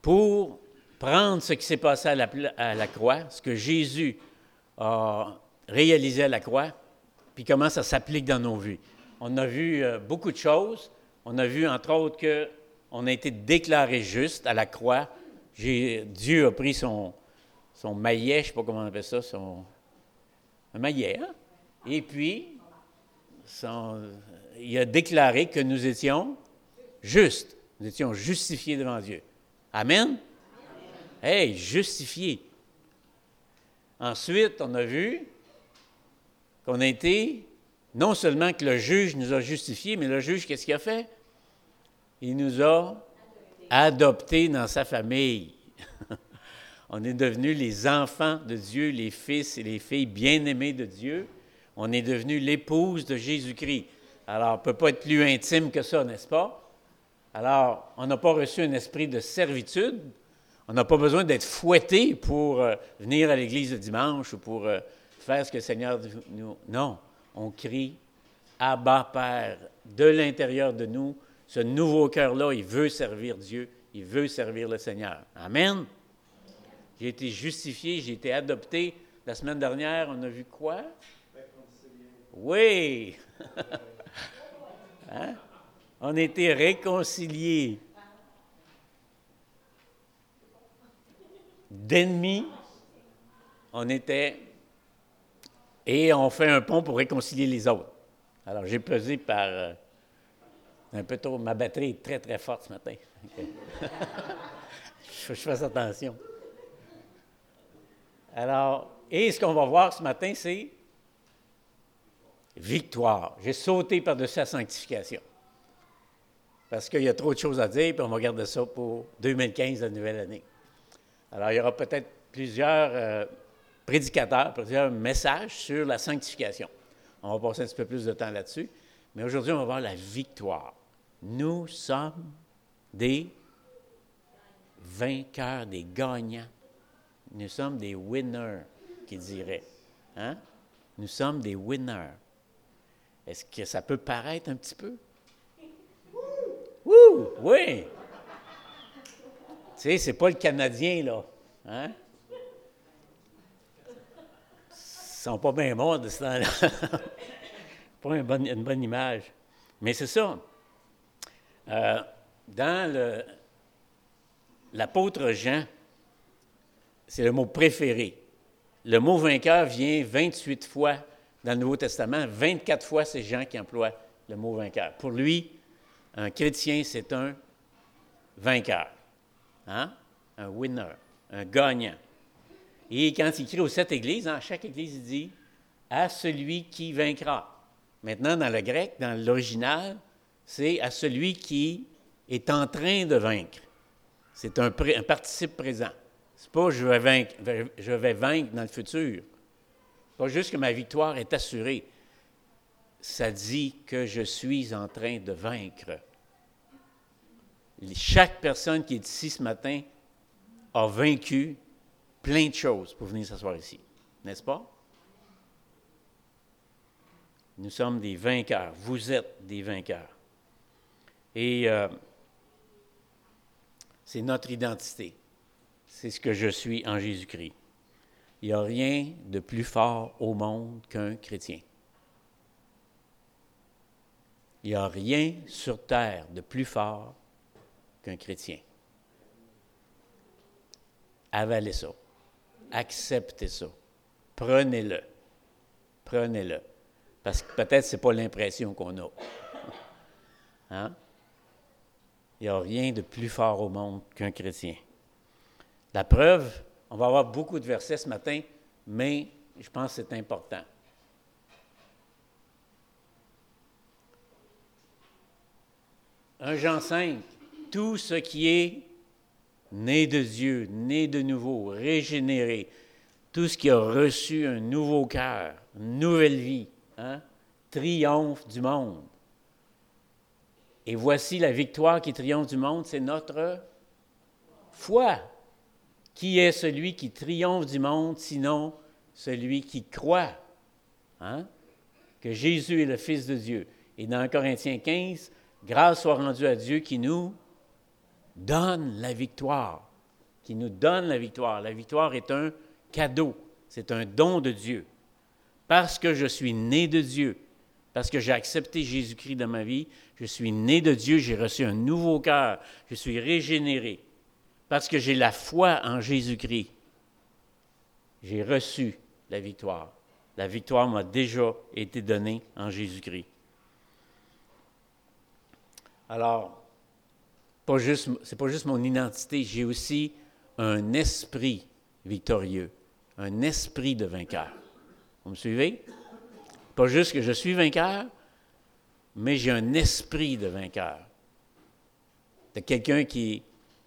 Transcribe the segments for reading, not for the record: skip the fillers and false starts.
pour prendre ce qui s'est passé à la croix, ce que Jésus a réalisé à la croix, puis comment ça s'applique dans nos vies. On a vu beaucoup de choses. On a vu, entre autres, qu'on a été déclaré juste à la croix. Dieu a pris son maillet, je ne sais pas comment on appelle ça, un maillet, hein? Et puis, il a déclaré que nous étions justes. Nous étions justifiés devant Dieu. Amen? Hey, justifiés. Ensuite, on a vu qu'on a été, non seulement que le juge nous a justifiés, mais le juge, qu'est-ce qu'il a fait? Il nous a adoptés dans sa famille. On est devenus les enfants de Dieu, les fils et les filles bien-aimés de Dieu. On est devenu l'épouse de Jésus-Christ. Alors, on ne peut pas être plus intime que ça, n'est-ce pas? Alors, on n'a pas reçu un esprit de servitude. On n'a pas besoin d'être fouetté pour venir à l'église le dimanche ou pour faire ce que le Seigneur nous... Non, on crie « Abba, Père » de l'intérieur de nous. Ce nouveau cœur-là, il veut servir Dieu, il veut servir le Seigneur. Amen. J'ai été justifié, j'ai été adopté. La semaine dernière, on a vu quoi? Oui! Hein? On a été réconciliés. D'ennemis, on était... Et on fait un pont pour réconcilier les autres. Alors, j'ai pesé par... un peu trop... Ma batterie est très, très forte ce matin. Je fasse attention. Alors, et ce qu'on va voir ce matin, c'est victoire. J'ai sauté par-dessus la sanctification. Parce qu'il y a trop de choses à dire, puis on va garder ça pour 2015, la nouvelle année. Alors, il y aura peut-être plusieurs prédicateurs, plusieurs messages sur la sanctification. On va passer un petit peu plus de temps là-dessus. Mais aujourd'hui, on va voir la victoire. Nous sommes des vainqueurs, des gagnants. Nous sommes des winners, qui diraient. Hein? Nous sommes des winners. Est-ce que ça peut paraître un petit peu? Wouh! Oui! Tu sais, c'est pas le Canadien, là. Hein? Ils sont pas bien bons de ce temps-là. Pas une bonne image. Mais c'est ça. Dans l'apôtre Jean, c'est le mot préféré. Le mot vainqueur vient 28 fois dans le Nouveau Testament. 24 fois, c'est Jean qui emploie le mot vainqueur. Pour lui, un chrétien, c'est un vainqueur. Hein? Un winner, un gagnant. Et quand il écrit aux 7 églises, à chaque église, il dit « à celui qui vaincra ». Maintenant, dans le grec, dans l'original, c'est « à celui qui est en train de vaincre ». C'est un participe présent. C'est pas je vais vaincre dans le futur. C'est pas juste que ma victoire est assurée. Ça dit que je suis en train de vaincre. Chaque personne qui est ici ce matin a vaincu plein de choses pour venir s'asseoir ici. N'est-ce pas? Nous sommes des vainqueurs. Vous êtes des vainqueurs. Et c'est notre identité. C'est ce que je suis en Jésus-Christ. Il n'y a rien de plus fort au monde qu'un chrétien. Il n'y a rien sur terre de plus fort qu'un chrétien. Avalez ça. Acceptez ça. Prenez-le. Prenez-le. Parce que peut-être ce n'est pas l'impression qu'on a. Hein? Il n'y a rien de plus fort au monde qu'un chrétien. La preuve, on va avoir beaucoup de versets ce matin, mais je pense que c'est important. Un Jean 5, tout ce qui est né de Dieu, né de nouveau, régénéré, tout ce qui a reçu un nouveau cœur, une nouvelle vie, hein, triomphe du monde. Et voici la victoire qui triomphe du monde, c'est notre foi. Qui est celui qui triomphe du monde, sinon celui qui croit hein, que Jésus est le Fils de Dieu. Et dans Corinthiens 15, grâce soit rendue à Dieu qui nous donne la victoire qui nous donne la victoire. La victoire est un cadeau, c'est un don de Dieu. Parce que je suis né de Dieu, parce que j'ai accepté Jésus-Christ dans ma vie, je suis né de Dieu, j'ai reçu un nouveau cœur, je suis régénéré. Parce que j'ai la foi en Jésus-Christ, j'ai reçu la victoire. La victoire m'a déjà été donnée en Jésus-Christ. Alors, c'est pas juste mon identité, j'ai aussi un esprit victorieux, un esprit de vainqueur. Vous me suivez? Pas juste que je suis vainqueur, mais j'ai un esprit de vainqueur. De quelqu'un qui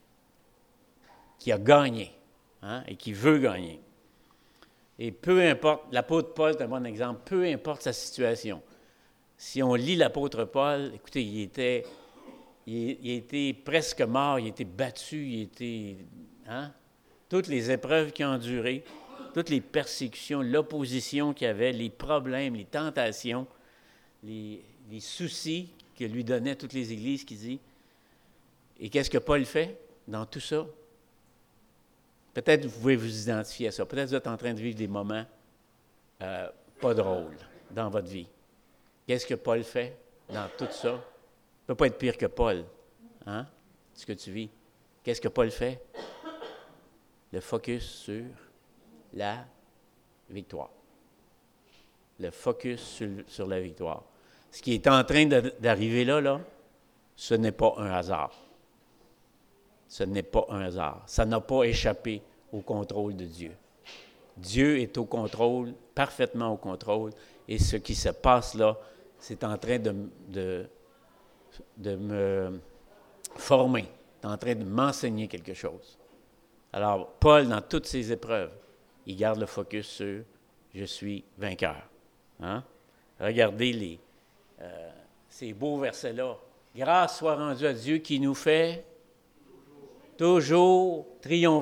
a gagné, hein, et qui veut gagner. Et peu importe, l'apôtre Paul est un bon exemple, peu importe sa situation. Si on lit l'apôtre Paul, écoutez, il était presque mort, il était battu, hein, toutes les épreuves qu'il a endurées, toutes les persécutions, l'opposition qu'il y avait, les problèmes, les tentations, les soucis que lui donnaient toutes les églises, qui dit. Et qu'est-ce que Paul fait dans tout ça? Peut-être vous pouvez vous identifier à ça. Peut-être vous êtes en train de vivre des moments pas drôles dans votre vie. Qu'est-ce que Paul fait dans tout ça? Il ne peut pas être pire que Paul, hein? Ce que tu vis. Qu'est-ce que Paul fait? Le focus sur la victoire. Le focus sur la victoire. Ce qui est en train d'arriver là, ce n'est pas un hasard. Ce n'est pas un hasard. Ça n'a pas échappé au contrôle de Dieu. Dieu est au contrôle, parfaitement au contrôle, et ce qui se passe là, c'est en train de me former, c'est en train de m'enseigner quelque chose. Alors, Paul, dans toutes ses épreuves, il garde le focus sur « je suis vainqueur ». Hein? Regardez ces beaux versets-là. « Grâce soit rendue à Dieu qui nous fait toujours triompher. »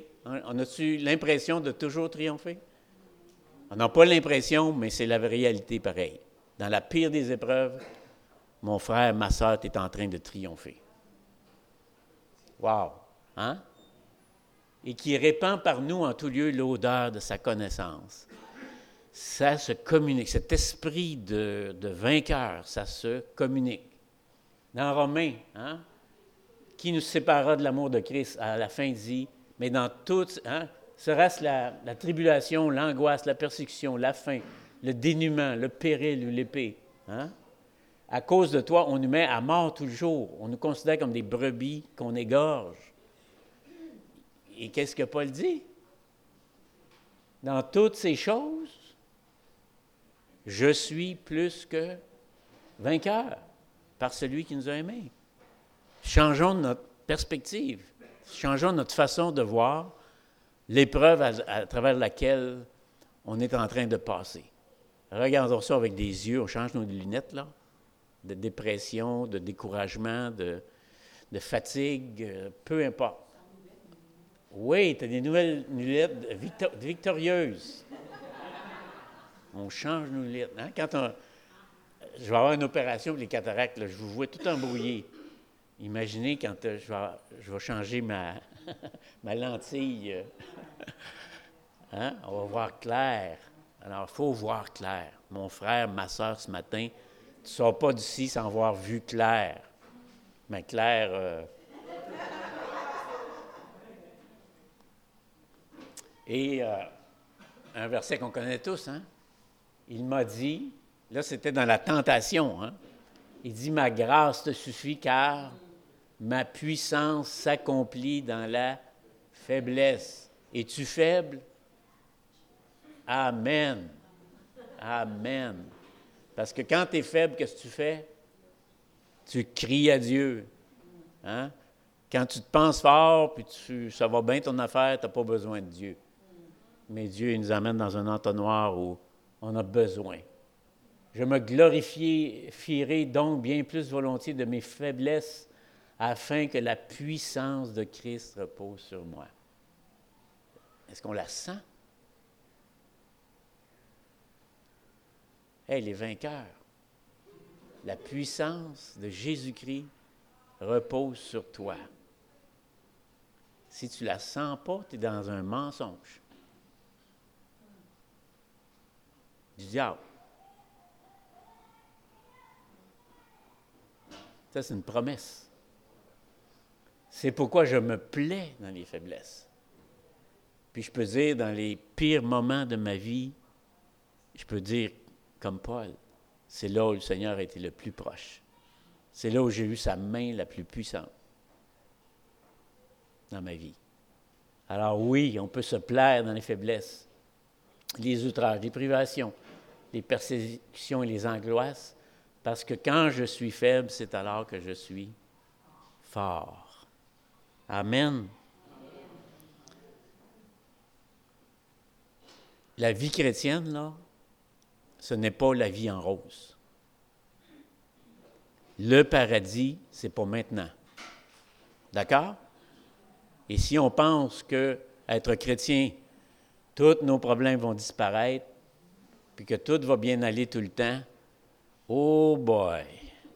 On a-tu l'impression de toujours triompher? On n'a pas l'impression, mais c'est la réalité pareil. Dans la pire des épreuves, mon frère, ma soeur, est en train de triompher. Wow! Hein? Et qui répand par nous en tout lieu l'odeur de sa connaissance. Ça se communique. Cet esprit de vainqueur, ça se communique. Dans Romains, hein? Qui nous séparera de l'amour de Christ? À la fin, il dit, mais dans tout, hein, sera-ce la tribulation, l'angoisse, la persécution, la faim, le dénuement, le péril ou l'épée. Hein? À cause de toi, on nous met à mort tout le jour. On nous considère comme des brebis qu'on égorge. Et qu'est-ce que Paul dit? Dans toutes ces choses, je suis plus que vainqueur par celui qui nous a aimés. Changeons notre perspective, changeons notre façon de voir l'épreuve à travers laquelle on est en train de passer. Regardons ça avec des yeux, on change nos lunettes, là, de dépression, de découragement, de fatigue, peu importe. Oui, tu as des nouvelles lunettes victorieuses. On change nos lunettes. Hein? Je vais avoir une opération pour les cataractes, là, je vous vois tout embrouillé. Imaginez quand je vais changer ma lentille. Hein? On va voir clair. Alors, il faut voir clair. Mon frère, ma soeur, ce matin, tu ne sors pas d'ici sans avoir vu clair. Mais clair... Et un verset qu'on connaît tous, hein? Il m'a dit, là c'était dans la tentation, hein? Il dit, ma grâce te suffit car ma puissance s'accomplit dans la faiblesse. Es-tu faible? Amen. Amen. Parce que quand tu es faible, qu'est-ce que tu fais? Tu cries à Dieu. Hein? Quand tu te penses fort, puis ça va bien ton affaire, tu n'as pas besoin de Dieu. Mais Dieu il nous amène dans un entonnoir où on a besoin. Je me glorifierai donc bien plus volontiers de mes faiblesses afin que la puissance de Christ repose sur moi. Est-ce qu'on la sent? Hey, les vainqueurs, la puissance de Jésus-Christ repose sur toi. Si tu ne la sens pas, tu es dans un mensonge du diable. Ça, c'est une promesse. C'est pourquoi je me plais dans les faiblesses. Puis je peux dire, dans les pires moments de ma vie, je peux dire, comme Paul, c'est là où le Seigneur a été le plus proche. C'est là où j'ai eu sa main la plus puissante dans ma vie. Alors oui, on peut se plaire dans les faiblesses, les outrages, les privations, les persécutions et les angoisses, parce que quand je suis faible, c'est alors que je suis fort. Amen. La vie chrétienne, là, ce n'est pas la vie en rose. Le paradis, c'est pour maintenant. D'accord? Et si on pense qu'être chrétien, tous nos problèmes vont disparaître, puis que tout va bien aller tout le temps, oh boy!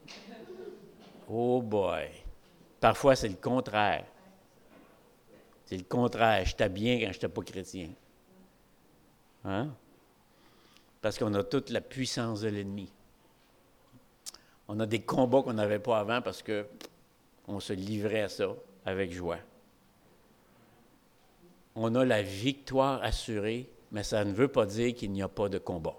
Oh boy! Parfois, c'est le contraire. C'est le contraire. J'étais bien quand je n'étais pas chrétien. Hein? Parce qu'on a toute la puissance de l'ennemi. On a des combats qu'on n'avait pas avant parce qu'on se livrait à ça avec joie. On a la victoire assurée, mais ça ne veut pas dire qu'il n'y a pas de combat.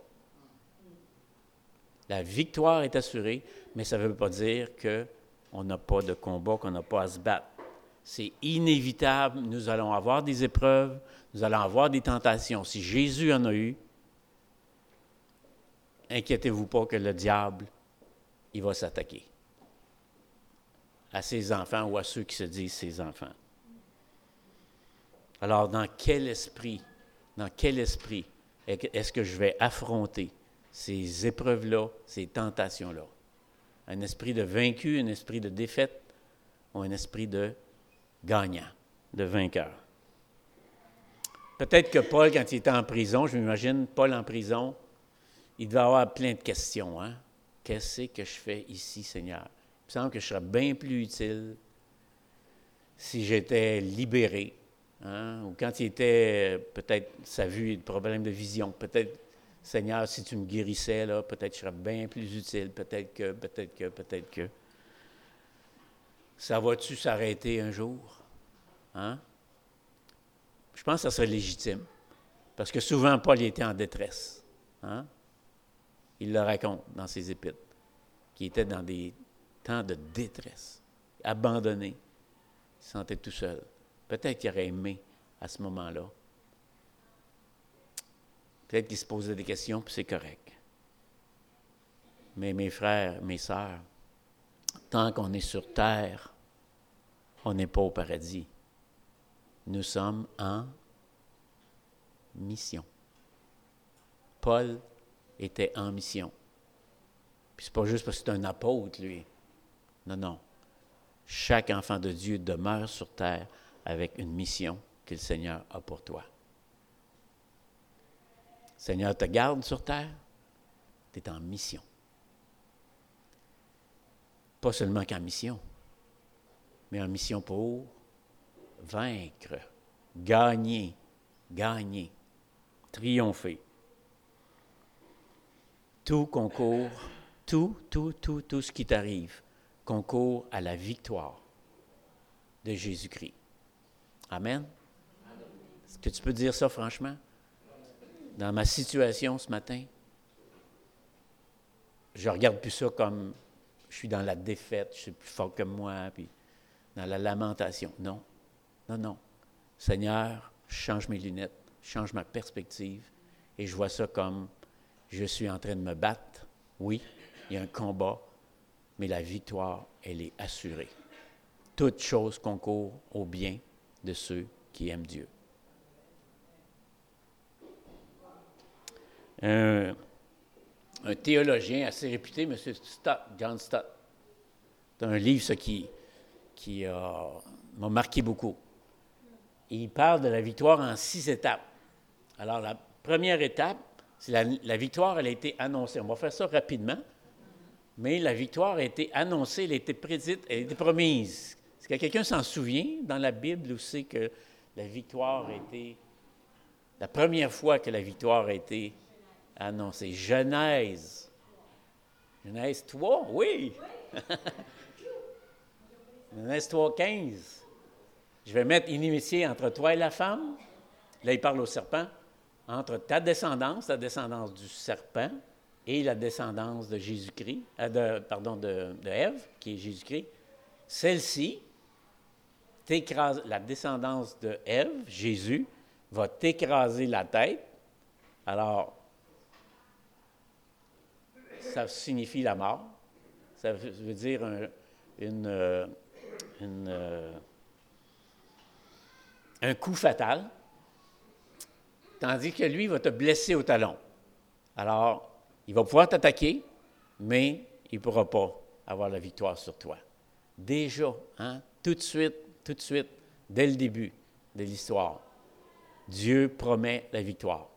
La victoire est assurée, mais ça ne veut pas dire qu'on n'a pas de combat, qu'on n'a pas à se battre. C'est inévitable, nous allons avoir des épreuves, nous allons avoir des tentations. Si Jésus en a eu, inquiétez-vous pas que le diable, il va s'attaquer à ses enfants ou à ceux qui se disent ses enfants. Alors, dans quel esprit est-ce que je vais affronter ces épreuves-là, ces tentations-là? Un esprit de vaincu, un esprit de défaite ou un esprit de gagnant, de vainqueur? Peut-être que Paul, quand il était en prison, je m'imagine Paul en prison, il devait avoir plein de questions. Hein? Qu'est-ce que je fais ici, Seigneur? Il me semble que je serais bien plus utile si j'étais libéré. Hein? Ou quand il était, peut-être, sa vue, le problème de vision, peut-être, Seigneur, si tu me guérissais, là, peut-être je serais bien plus utile, peut-être que. Ça va-tu s'arrêter un jour? Hein? Je pense que ça serait légitime. Parce que souvent, Paul était en détresse. Hein? Il le raconte dans ses épîtres, qu'il était dans des temps de détresse, abandonné, il se sentait tout seul. Peut-être qu'il aurait aimé à ce moment-là. Peut-être qu'il se posait des questions, puis c'est correct. Mais mes frères, mes sœurs, tant qu'on est sur terre, on n'est pas au paradis. Nous sommes en mission. Paul était en mission. Puis c'est pas juste parce que c'est un apôtre, lui. Non. Chaque enfant de Dieu demeure sur terre avec une mission que le Seigneur a pour toi. Le Seigneur te garde sur terre, tu es en mission. Pas seulement qu'en mission, mais en mission pour vaincre, gagner, triompher. Tout concourt, tout ce qui t'arrive concourt à la victoire de Jésus-Christ. Amen? Est-ce que tu peux dire ça franchement? Dans ma situation ce matin, je ne regarde plus ça comme je suis dans la défaite, je suis plus fort que moi, puis dans la lamentation. Non. Seigneur, change mes lunettes, change ma perspective, et je vois ça comme je suis en train de me battre. Oui, il y a un combat, mais la victoire, elle est assurée. Toute chose concourt au bien de ceux qui aiment Dieu. Un théologien assez réputé, M. Stott, John Stott, c'est un livre ça, qui m'a marqué beaucoup. Il parle de la victoire en 6 étapes. Alors, la première étape, c'est la victoire, elle a été annoncée. On va faire ça rapidement, mais la victoire a été annoncée, elle a été prédite, elle a été promise. Est-ce que quelqu'un s'en souvient dans la Bible où c'est que la victoire a été, la première fois que la victoire a été annoncée? Genèse. Genèse 3, oui. Genèse 3, 15. Je vais mettre inimitié entre toi et la femme. Là, il parle au serpent. Entre ta descendance, la descendance du serpent, et la descendance de Jésus-Christ, de Ève, qui est Jésus-Christ. Celle-ci, la descendance de Ève, Jésus, va t'écraser la tête. Alors, ça signifie la mort. Ça veut dire un coup fatal. Tandis que lui va te blesser au talon. Alors, il va pouvoir t'attaquer, mais il ne pourra pas avoir la victoire sur toi. Déjà, tout de suite, dès le début de l'histoire, Dieu promet la victoire.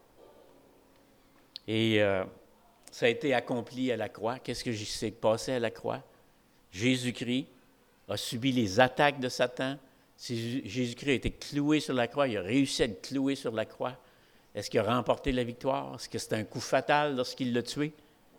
Et ça a été accompli à la croix. Qu'est-ce qui s'est passé à la croix? Jésus-Christ a subi les attaques de Satan. Si Jésus-Christ a été cloué sur la croix, il a réussi à être cloué sur la croix. Est-ce qu'il a remporté la victoire? Est-ce que c'était un coup fatal lorsqu'il l'a tué?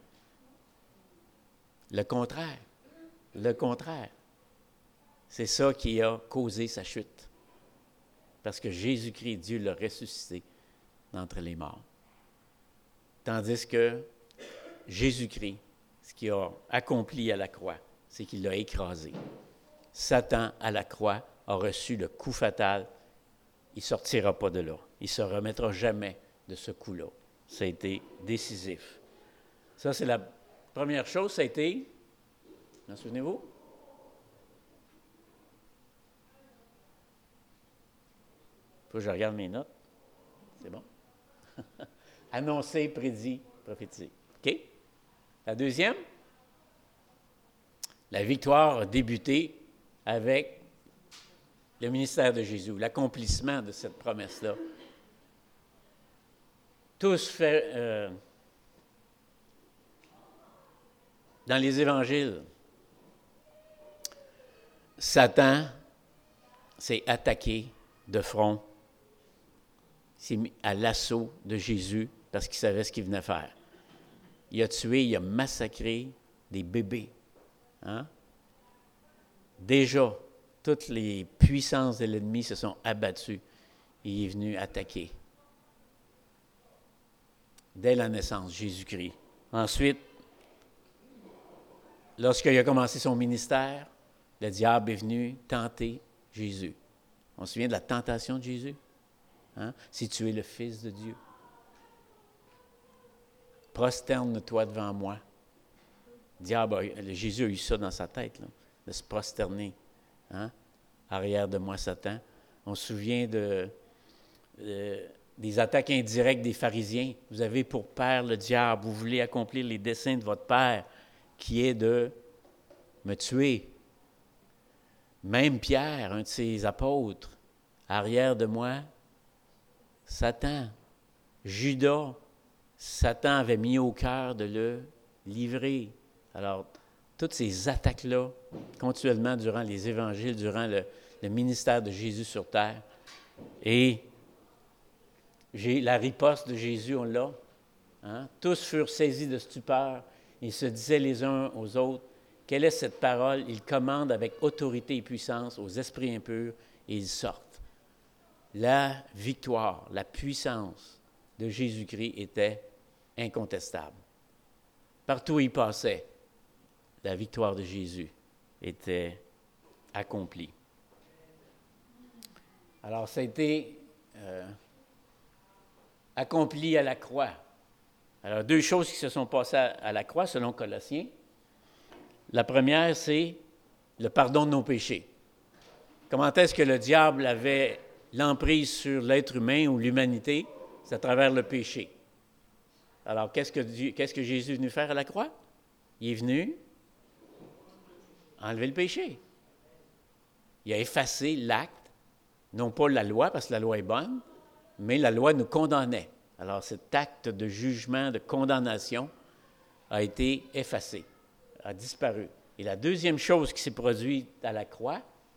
Le contraire. Le contraire. C'est ça qui a causé sa chute. Parce que Jésus-Christ, Dieu l'a ressuscité d'entre les morts. Tandis que Jésus-Christ, ce qu'il a accompli à la croix, c'est qu'il l'a écrasé. Satan, à la croix, a reçu le coup fatal. Il ne sortira pas de là. Il ne se remettra jamais de ce coup-là. Ça a été décisif. Ça, c'est la première chose. Ça a été, vous en souvenez-vous? Faut que je regarde mes notes. C'est bon? Annoncé, prédit, prophétisé. OK? La deuxième, la victoire a débuté avec le ministère de Jésus, l'accomplissement de cette promesse-là. Tous fait dans les évangiles, Satan s'est attaqué de front, s'est mis à l'assaut de Jésus parce qu'il savait ce qu'il venait faire. Il a tué, il a massacré des bébés. Déjà, toutes les puissances de l'ennemi se sont abattues. Il est venu attaquer. Dès la naissance, Jésus-Christ. Ensuite, lorsqu'il a commencé son ministère, le diable est venu tenter Jésus. On se souvient de la tentation de Jésus? Si tu es le Fils de Dieu, prosterne-toi devant moi. Jésus a eu ça dans sa tête, là, de se prosterner. Arrière de moi, Satan. On se souvient des attaques indirectes des pharisiens. Vous avez pour père le diable. Vous voulez accomplir les desseins de votre père, qui est de me tuer. Même Pierre, un de ses apôtres, arrière de moi, Satan. Judas, Satan avait mis au cœur de le livrer. Alors, toutes ces attaques-là, continuellement durant les évangiles, durant le ministère de Jésus sur terre. Et la riposte de Jésus, on l'a. Tous furent saisis de stupeur. Ils se disaient les uns aux autres, quelle est cette parole? Il commande avec autorité et puissance aux esprits impurs et ils sortent. La victoire, la puissance de Jésus-Christ était incontestable. Partout où il passait, la victoire de Jésus était accomplie. Alors, ça a été accompli à la croix. Alors, deux choses qui se sont passées à la croix, selon Colossiens. La première, c'est le pardon de nos péchés. Comment est-ce que le diable avait l'emprise sur l'être humain ou l'humanité? C'est à travers le péché. Alors, qu'est-ce que Jésus est venu faire à la croix? Il est venu enlever le péché. Il a effacé l'acte, non pas la loi, parce que la loi est bonne, mais la loi nous condamnait. Alors, cet acte de jugement, de condamnation a été effacé, a disparu. Et la deuxième chose qui s'est produite à la croix,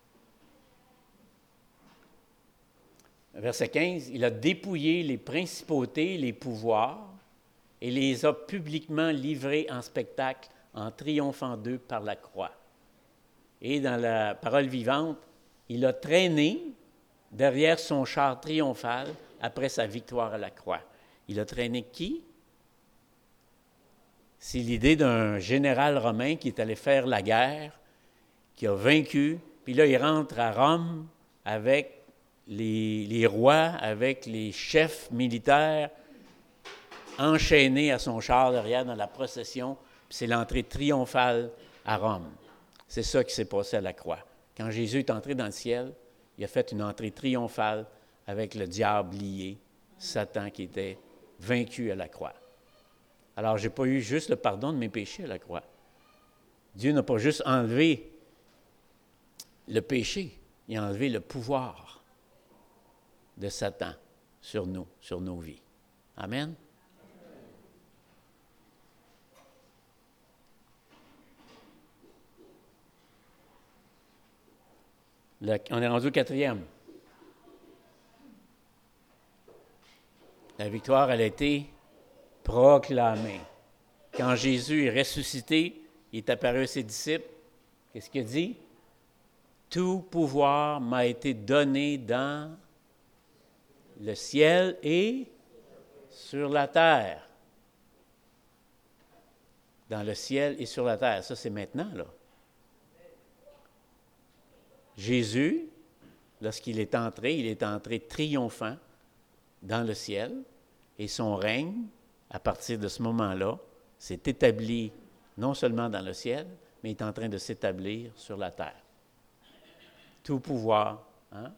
verset 15, il a dépouillé les principautés, les pouvoirs, et les a publiquement livrés en spectacle en triomphant d'eux par la croix. Et dans la parole vivante, il a traîné derrière son char triomphal après sa victoire à la croix. Il a traîné qui? C'est l'idée d'un général romain qui est allé faire la guerre, qui a vaincu, puis là il rentre à Rome avec les rois, avec les chefs militaires, enchaîné à son char derrière dans la procession, puis c'est l'entrée triomphale à Rome. C'est ça qui s'est passé à la croix. Quand Jésus est entré dans le ciel, il a fait une entrée triomphale avec le diable lié, Satan qui était vaincu à la croix. Alors, je n'ai pas eu juste le pardon de mes péchés à la croix. Dieu n'a pas juste enlevé le péché, il a enlevé le pouvoir de Satan sur nous, sur nos vies. Amen. On est rendu au 4e. La victoire, elle a été proclamée. Quand Jésus est ressuscité, il est apparu à ses disciples. Qu'est-ce qu'il a dit? Tout pouvoir m'a été donné dans le ciel et sur la terre. Dans le ciel et sur la terre. Ça, c'est maintenant, là. Jésus, lorsqu'il est entré triomphant dans le ciel, et son règne, à partir de ce moment-là, s'est établi non seulement dans le ciel, mais est en train de s'établir sur la terre. Tout pouvoir. Hein?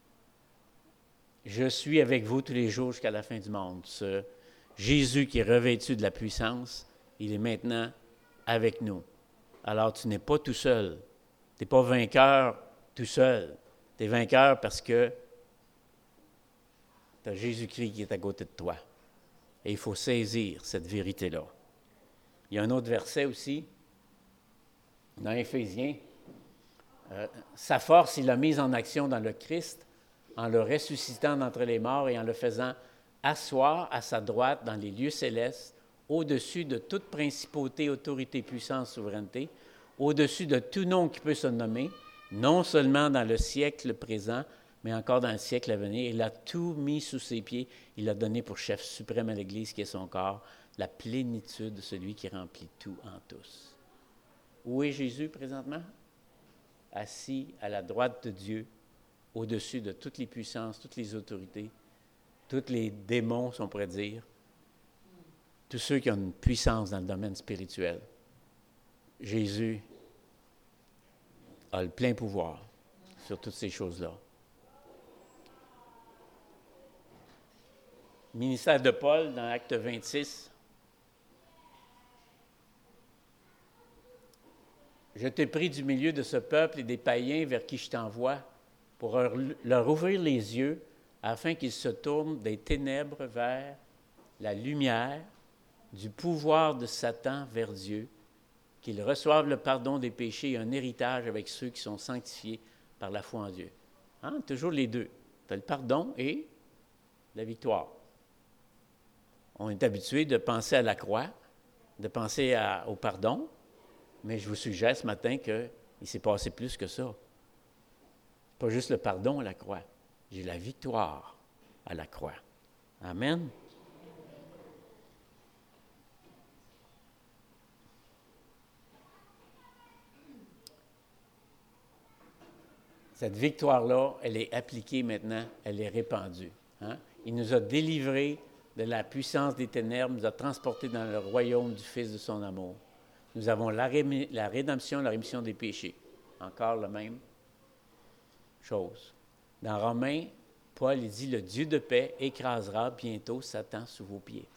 Je suis avec vous tous les jours jusqu'à la fin du monde. Ce Jésus qui est revêtu de la puissance, il est maintenant avec nous. Alors, tu n'es pas tout seul. Tu n'es pas vainqueur tout seul. Tu es vainqueur parce que tu as Jésus-Christ qui est à côté de toi. Et il faut saisir cette vérité-là. Il y a un autre verset aussi, dans Éphésiens. Sa force, il l'a mise en action dans le Christ, en le ressuscitant d'entre les morts et en le faisant asseoir à sa droite dans les lieux célestes, au-dessus de toute principauté, autorité, puissance, souveraineté, au-dessus de tout nom qui peut se nommer, non seulement dans le siècle présent, mais encore dans le siècle à venir. Il a tout mis sous ses pieds. Il l'a donné pour chef suprême à l'Église, qui est son corps, la plénitude de celui qui remplit tout en tous. Où est Jésus présentement? Assis à la droite de Dieu, au-dessus de toutes les puissances, toutes les autorités, tous les démons, si on pourrait dire, tous ceux qui ont une puissance dans le domaine spirituel. Jésus a le plein pouvoir sur toutes ces choses-là. Ministère de Paul, dans Acte 26. Je t'ai pris du milieu de ce peuple et des païens vers qui je t'envoie pour leur ouvrir les yeux afin qu'ils se tournent des ténèbres vers la lumière, du pouvoir de Satan vers Dieu, qu'ils reçoivent le pardon des péchés et un héritage avec ceux qui sont sanctifiés par la foi en Dieu. Hein? Toujours les deux. Tu as le pardon et la victoire. On est habitué de penser à la croix, de penser au pardon, mais je vous suggère ce matin qu'il s'est passé plus que ça. Pas juste le pardon à la croix, j'ai la victoire à la croix. Amen. Cette victoire-là, elle est appliquée maintenant, elle est répandue. Hein? Il nous a délivrés de la puissance des ténèbres, nous a transportés dans le royaume du Fils de son amour. Nous avons la rédemption, la rémission des péchés. Encore la même chose. Dans Romains, Paul il dit, le Dieu de paix écrasera bientôt Satan sous vos pieds.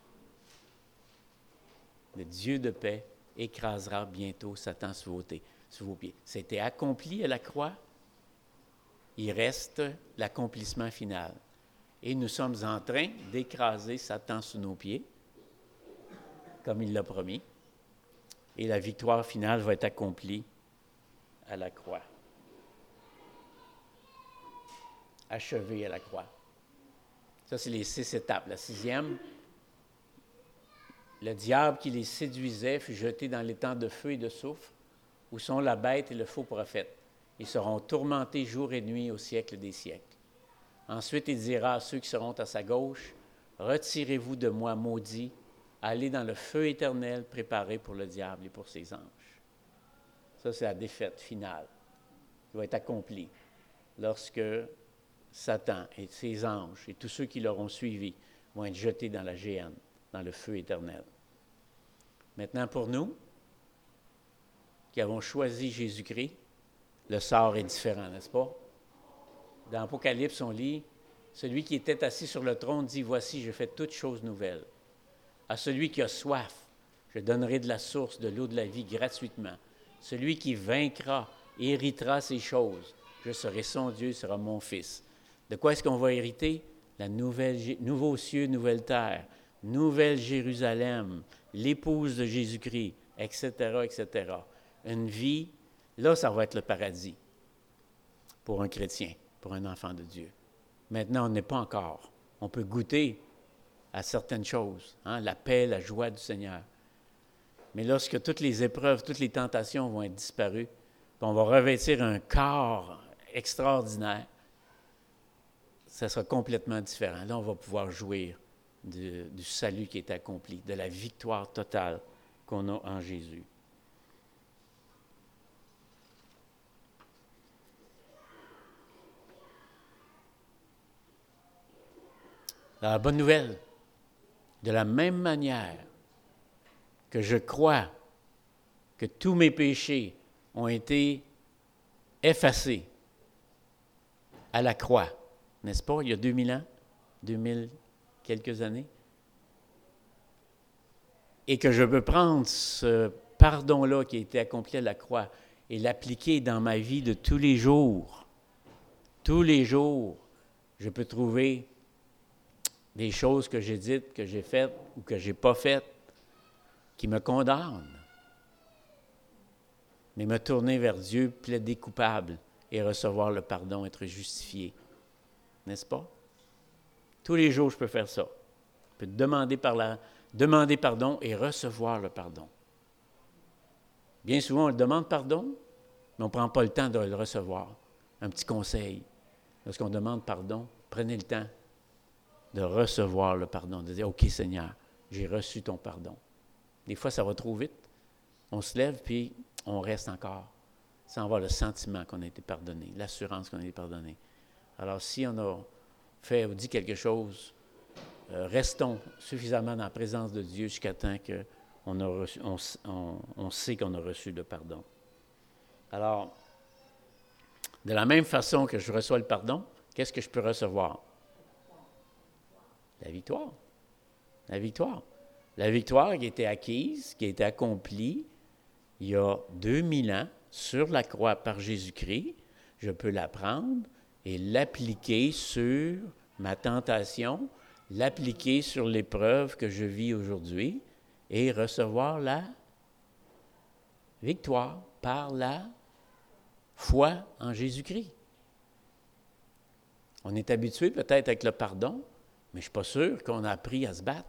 Le Dieu de paix écrasera bientôt Satan sous vos pieds. C'était accompli à la croix. Il reste l'accomplissement final. Et nous sommes en train d'écraser Satan sous nos pieds, comme il l'a promis. Et la victoire finale va être accomplie à la croix. achevé à la croix. Ça, c'est les 6 étapes. La 6e, le diable qui les séduisait fut jeté dans l'étang de feu et de soufre, où sont la bête et le faux prophète. Ils seront tourmentés jour et nuit au siècle des siècles. Ensuite, il dira à ceux qui seront à sa gauche, « Retirez-vous de moi, maudits, allez dans le feu éternel préparé pour le diable et pour ses anges. » Ça, c'est la défaite finale qui va être accomplie lorsque Satan et ses anges et tous ceux qui l'auront suivi vont être jetés dans la géhenne, dans le feu éternel. Maintenant, pour nous, qui avons choisi Jésus-Christ, le sort est différent, n'est-ce pas? Dans Apocalypse, on lit, « Celui qui était assis sur le trône dit, « Voici, je fais toutes choses nouvelles. À celui qui a soif, je donnerai de la source, de l'eau de la vie gratuitement. Celui qui vaincra héritera ces choses. Je serai son Dieu, il sera mon fils. » De quoi est-ce qu'on va hériter? La nouveau cieux, nouvelle terre, nouvelle Jérusalem, l'épouse de Jésus-Christ, etc., etc. Une vie, là, ça va être le paradis pour un chrétien, pour un enfant de Dieu. Maintenant, on n'est pas encore. On peut goûter à certaines choses, la paix, la joie du Seigneur. Mais lorsque toutes les épreuves, toutes les tentations vont être disparues, puis on va revêtir un corps extraordinaire, ça sera complètement différent. Là, on va pouvoir jouir du salut qui est accompli, de la victoire totale qu'on a en Jésus. La bonne nouvelle, de la même manière que je crois que tous mes péchés ont été effacés à la croix, n'est-ce pas, il y a 2000 ans, 2000 quelques années, et que je peux prendre ce pardon-là qui a été accompli à la croix et l'appliquer dans ma vie de tous les jours. Tous les jours, je peux trouver des choses que j'ai dites, que j'ai faites ou que je n'ai pas faites, qui me condamnent. Mais me tourner vers Dieu, plaider coupable et recevoir le pardon, être justifié. N'est-ce pas? Tous les jours, je peux faire ça. Je peux demander pardon et recevoir le pardon. Bien souvent, on le demande pardon, mais on ne prend pas le temps de le recevoir. Un petit conseil. Lorsqu'on demande pardon, prenez le temps de recevoir le pardon, de dire « OK, Seigneur, j'ai reçu ton pardon. » Des fois, ça va trop vite. On se lève, puis on reste encore, sans avoir le sentiment qu'on a été pardonné, l'assurance qu'on a été pardonné. Alors, si on a fait ou dit quelque chose, restons suffisamment dans la présence de Dieu jusqu'à temps qu'on sait qu'on a reçu le pardon. Alors, de la même façon que je reçois le pardon, qu'est-ce que je peux recevoir? La victoire. La victoire. La victoire qui a été acquise, qui a été accomplie il y a 2000 ans sur la croix par Jésus-Christ. Je peux la prendre et l'appliquer sur ma tentation, l'appliquer sur l'épreuve que je vis aujourd'hui et recevoir la victoire par la foi en Jésus-Christ. On est habitué peut-être avec le pardon, mais je ne suis pas sûr qu'on a appris à se battre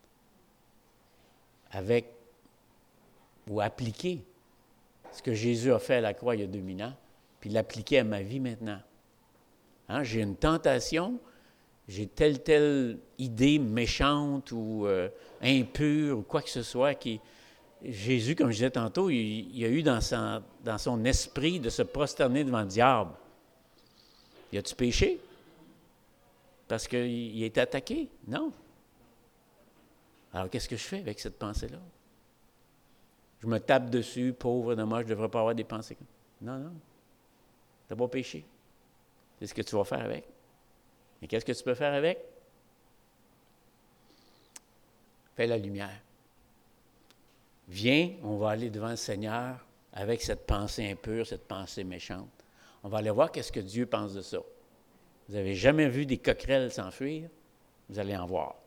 avec ou appliquer ce que Jésus a fait à la croix il y a 2000 ans, puis l'appliquer à ma vie maintenant. J'ai une tentation, j'ai telle idée méchante ou impure ou quoi que ce soit qui... Jésus, comme je disais tantôt, il a eu dans son esprit de se prosterner devant le diable. Y a-tu péché? Parce qu'il a été attaqué? Non. Alors, qu'est-ce que je fais avec cette pensée-là? Je me tape dessus, pauvre de moi, je ne devrais pas avoir des pensées comme ça. Non. Tu n'as pas péché. C'est ce que tu vas faire avec. Et qu'est-ce que tu peux faire avec? Fais la lumière. Viens, on va aller devant le Seigneur avec cette pensée impure, cette pensée méchante. On va aller voir qu'est-ce que Dieu pense de ça. Vous n'avez jamais vu des coquerelles s'enfuir? Vous allez en voir.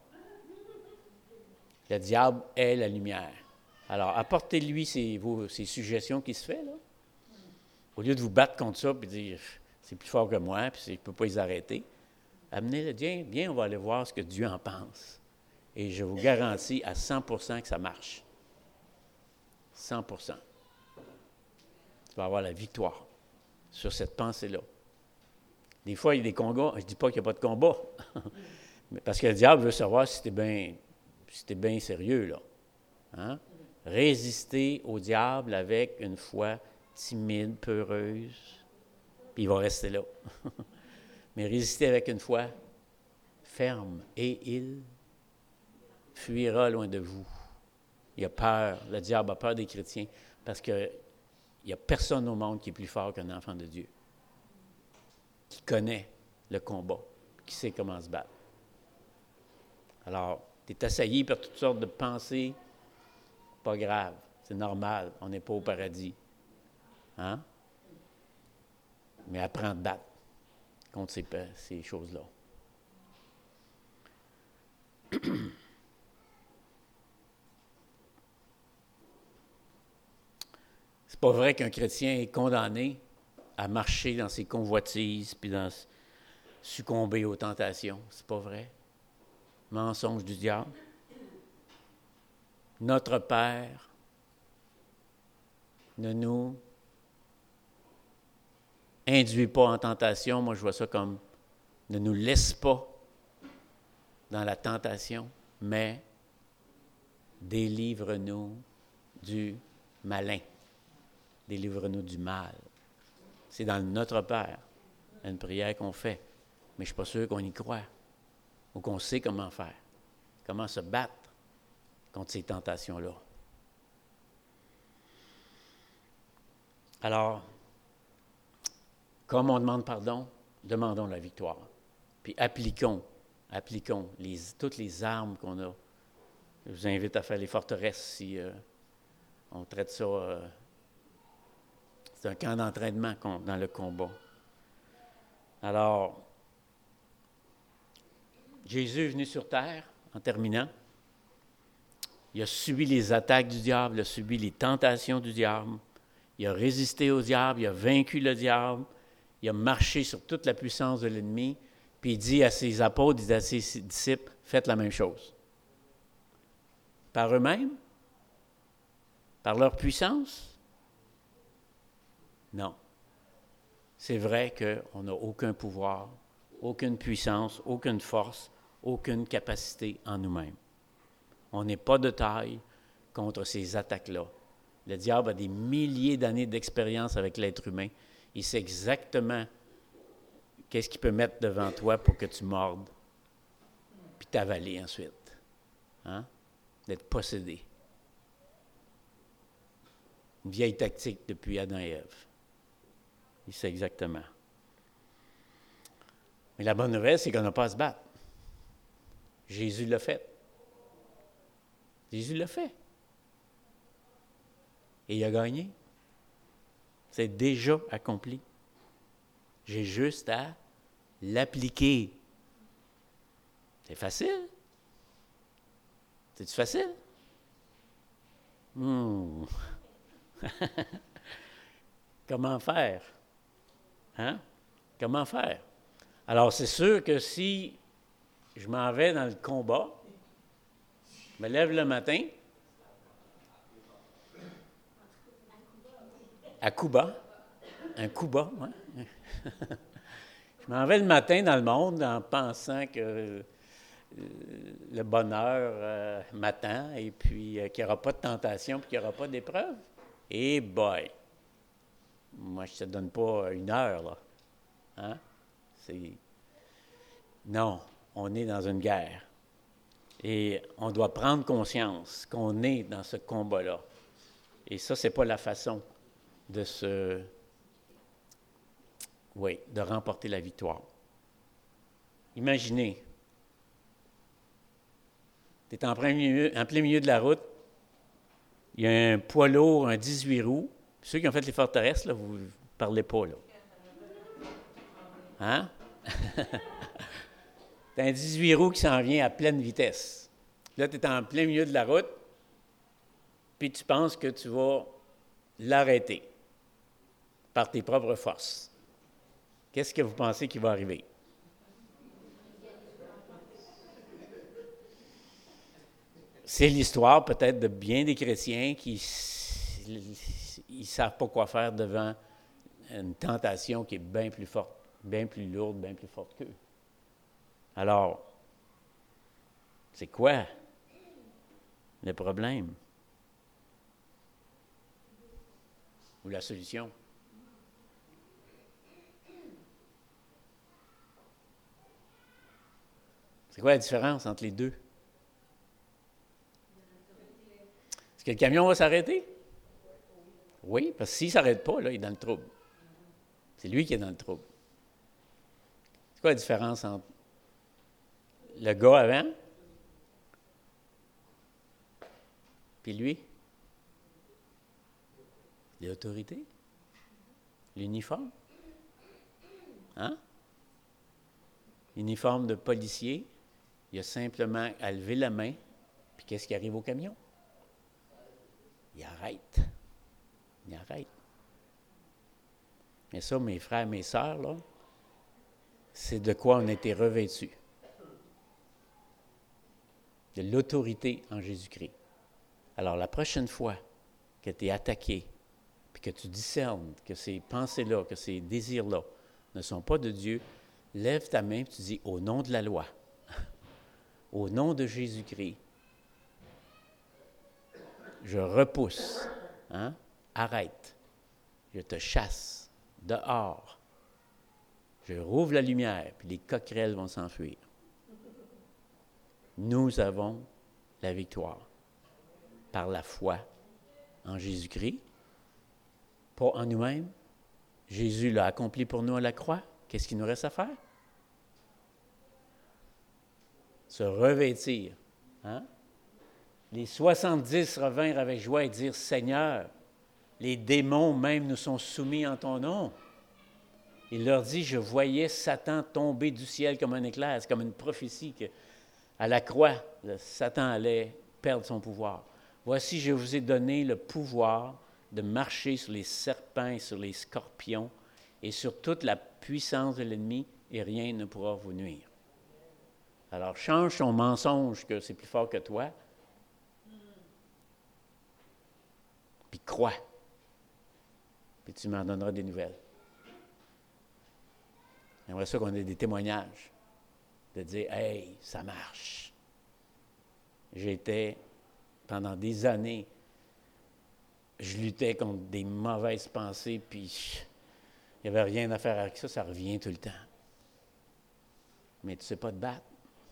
Le diable est la lumière. Alors, apportez-lui ces suggestions qui se font, là. Au lieu de vous battre contre ça et dire, c'est plus fort que moi, puis je ne peux pas les arrêter. Amenez-le, viens, on va aller voir ce que Dieu en pense. Et je vous garantis à 100% que ça marche. 100%. Tu vas avoir la victoire sur cette pensée-là. Des fois, il y a des combats. Je ne dis pas qu'il n'y a pas de combat. Mais parce que le diable veut savoir si tu es bien sérieux, là. Hein? Résister au diable avec une foi timide, peureuse, puis il va rester là. Mais résister avec une foi ferme, et il fuira loin de vous. Il a peur, le diable a peur des chrétiens, parce qu'il n'y a personne au monde qui est plus fort qu'un enfant de Dieu, qui connaît le combat, qui sait comment se battre. Alors, tu es assailli par toutes sortes de pensées, pas grave, c'est normal, on n'est pas au paradis. Hein? Mais apprends à te battre contre ces choses-là. C'est pas vrai qu'un chrétien est condamné à marcher dans ses convoitises puis succomber aux tentations. C'est pas vrai. Mensonge du diable. Notre Père ne nous induit pas en tentation. Moi, je vois ça comme ne nous laisse pas dans la tentation, mais délivre-nous du malin. Délivre-nous du mal. C'est dans Notre Père, une prière qu'on fait, mais je ne suis pas sûr qu'on y croit ou qu'on sait comment faire, comment se battre contre ces tentations-là. Alors, comme on demande pardon, demandons la victoire. Puis appliquons toutes les armes qu'on a. Je vous invite à faire les forteresses si on traite ça. C'est un camp d'entraînement dans le combat. Alors, Jésus est venu sur terre, en terminant. Il a subi les attaques du diable, il a subi les tentations du diable. Il a résisté au diable, il a vaincu le diable. Il a marché sur toute la puissance de l'ennemi. Puis il dit à ses apôtres, il dit à ses disciples, faites la même chose. Par eux-mêmes? Par leur puissance? Non. C'est vrai qu'on n'a aucun pouvoir, aucune puissance, aucune force, aucune capacité en nous-mêmes. On n'est pas de taille contre ces attaques-là. Le diable a des milliers d'années d'expérience avec l'être humain. Il sait exactement qu'est-ce qu'il peut mettre devant toi pour que tu mordes, puis t'avaler ensuite. Hein? D'être possédé. Une vieille tactique depuis Adam et Ève. Il sait exactement. Mais la bonne nouvelle, c'est qu'on n'a pas à se battre. Jésus l'a fait. Jésus l'a fait. Et il a gagné. C'est déjà accompli. J'ai juste à l'appliquer. C'est facile. C'est-tu facile? Comment faire? Hein? Comment faire? Alors, c'est sûr que si je m'en vais dans le combat, je me lève le matin, à Cuba, un Cuba, ouais. Je m'en vais le matin dans le monde en pensant que le bonheur m'attend et puis qu'il n'y aura pas de tentation puis qu'il n'y aura pas d'épreuve. Et boy! Moi, je ne te donne pas une heure, là. Hein? Non, on est dans une guerre. Et on doit prendre conscience qu'on est dans ce combat-là. Et ça, ce n'est pas la façon de remporter la victoire. Imaginez, tu es en plein milieu de la route, il y a un poids lourd, un 18 roues. Ceux qui ont fait les forteresses, là, vous ne parlez pas, là. Hein? Tu as un 18 roues qui s'en vient à pleine vitesse. Là, tu es en plein milieu de la route, puis tu penses que tu vas l'arrêter par tes propres forces. qu'est-ce que vous pensez qui va arriver? C'est l'histoire peut-être de bien des chrétiens qui ne savent pas quoi faire devant une tentation qui est bien plus forte, bien plus lourde, bien plus forte qu'eux. Alors, c'est quoi le problème? Ou la solution? C'est quoi la différence entre les deux? Est-ce que le camion va s'arrêter? Oui, parce que s'il ne s'arrête pas, là, il est dans le trouble. C'est lui qui est dans le trouble. C'est quoi la différence entre le gars avant puis lui? L'autorité? L'uniforme? Hein? L'uniforme de policier, il a simplement à lever la main, puis qu'est-ce qui arrive au camion? Il arrête. Il arrête. Mais ça, mes frères, mes sœurs, là, c'est de quoi on a été revêtus. De l'autorité en Jésus-Christ. Alors, la prochaine fois que tu es attaqué, puis que tu discernes que ces pensées-là, que ces désirs-là ne sont pas de Dieu, lève ta main et tu dis, au nom de la loi, au nom de Jésus-Christ, je repousse, arrête, je te chasse dehors, je rouvre la lumière, puis les coquerelles vont s'enfuir. Nous avons la victoire par la foi en Jésus-Christ, pas en nous-mêmes. Jésus l'a accompli pour nous à la croix. Qu'est-ce qu'il nous reste à faire? Se revêtir. Les 70 revinrent avec joie et dirent, Seigneur, les démons même nous sont soumis en ton nom. Il leur dit, je voyais Satan tomber du ciel comme un éclair. C'est comme une prophétie qu'à la croix, Satan allait perdre son pouvoir. Voici, je vous ai donné le pouvoir de marcher sur les serpents et sur les scorpions et sur toute la puissance de l'ennemi, et rien ne pourra vous nuire. Alors, change ton mensonge que c'est plus fort que toi, puis crois, puis tu m'en donneras des nouvelles. J'aimerais ça qu'on ait des témoignages, de dire « Hey, ça marche ». J'étais, pendant des années, je luttais contre des mauvaises pensées, puis il n'y avait rien à faire avec ça, ça revient tout le temps. Mais tu ne sais pas te battre.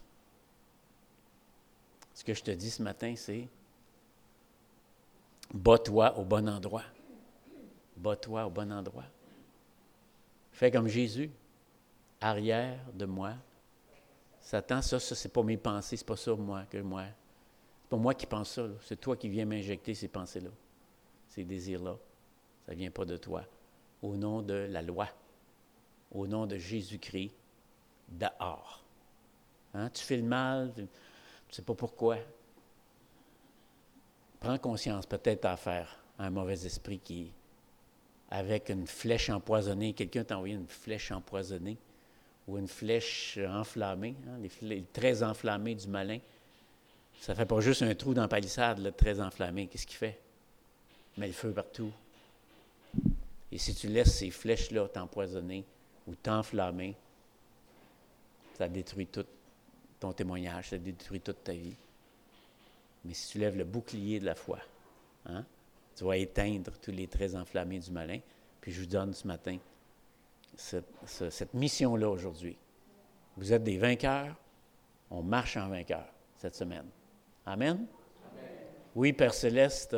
Ce que je te dis ce matin, c'est bats-toi au bon endroit. Bats-toi au bon endroit. Fais comme Jésus. Arrière de moi. Satan, ça c'est pas mes pensées, c'est pas ça moi. C'est pas moi qui pense ça. Là. C'est toi qui viens m'injecter ces pensées-là. Ces désirs-là. Ça ne vient pas de toi. Au nom de la loi. Au nom de Jésus-Christ, dehors. Tu fais le mal, tu ne sais pas pourquoi. Prends conscience, peut-être à faire un mauvais esprit qui, avec une flèche empoisonnée, quelqu'un t'a envoyé une flèche empoisonnée ou une flèche enflammée, les traits enflammés du malin. Ça ne fait pas juste un trou dans la palissade, le très enflammé. Qu'est-ce qu'il fait? Il met le feu partout. Et si tu laisses ces flèches-là t'empoisonner ou t'enflammer, ça détruit tout ton témoignage, ça détruit toute ta vie. Mais si tu lèves le bouclier de la foi, tu vas éteindre tous les traits enflammés du malin. Puis je vous donne ce matin cette mission-là aujourd'hui. Vous êtes des vainqueurs, on marche en vainqueur cette semaine. Amen? Amen. Oui, Père Céleste,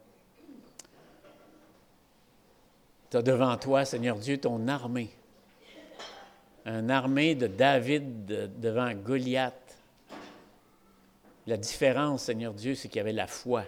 tu as devant toi, Seigneur Dieu, ton armée. Une armée de David devant Goliath. La différence, Seigneur Dieu, c'est qu'il y avait la foi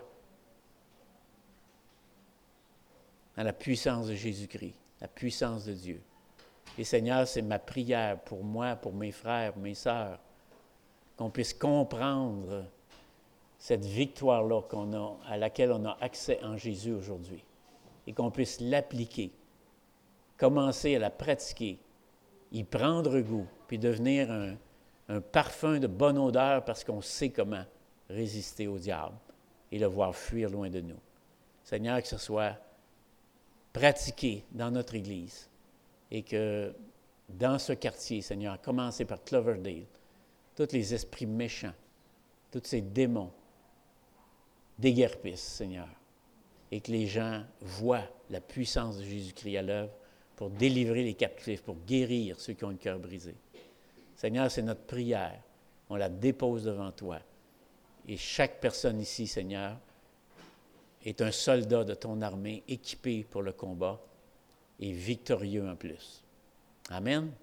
dans la puissance de Jésus-Christ, la puissance de Dieu. Et Seigneur, c'est ma prière pour moi, pour mes frères, mes sœurs, qu'on puisse comprendre cette victoire-là à laquelle on a accès en Jésus aujourd'hui et qu'on puisse l'appliquer, commencer à la pratiquer y prendre goût, puis devenir un parfum de bonne odeur parce qu'on sait comment résister au diable et le voir fuir loin de nous. Seigneur, que ce soit pratiqué dans notre Église et que dans ce quartier, Seigneur, commencer par Cloverdale, tous les esprits méchants, tous ces démons déguerpissent, Seigneur, et que les gens voient la puissance de Jésus-Christ à l'œuvre pour délivrer les captifs, pour guérir ceux qui ont le cœur brisé. Seigneur, c'est notre prière. On la dépose devant toi. Et chaque personne ici, Seigneur, est un soldat de ton armée équipé pour le combat et victorieux en plus. Amen.